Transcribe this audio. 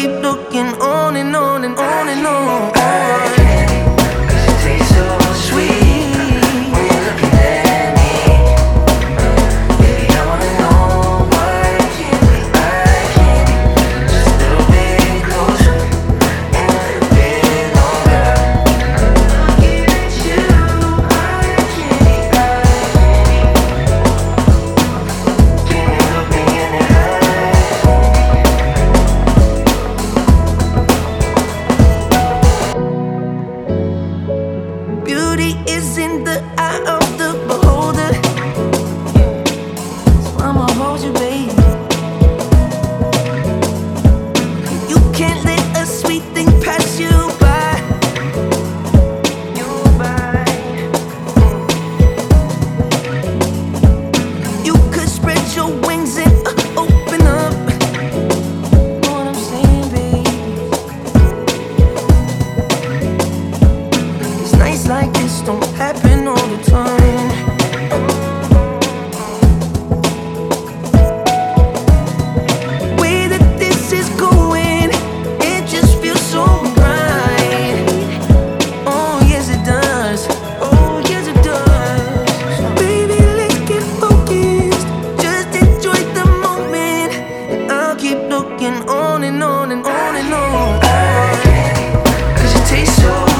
keep looking on and on and on and on. Cause it tastes so sweet when you're looking at me. Baby, I wanna know why can't we just a little bit closer and a little bit longer. Looking at you, I can't. Can you look me in the eye? Beauty is in the eye of the beholder. So I'ma hold you, baby. You can't let a sweet thing pass you by. You could spread your wings and open up. Know what I'm saying, baby? It's nights like this don't happen all the time. Way that this is going, it just feels so right. Oh yes it does. Oh yes it does. Baby, let's get focused. Just enjoy the moment, and I'll keep looking on and on and on and on. Cause it tastes so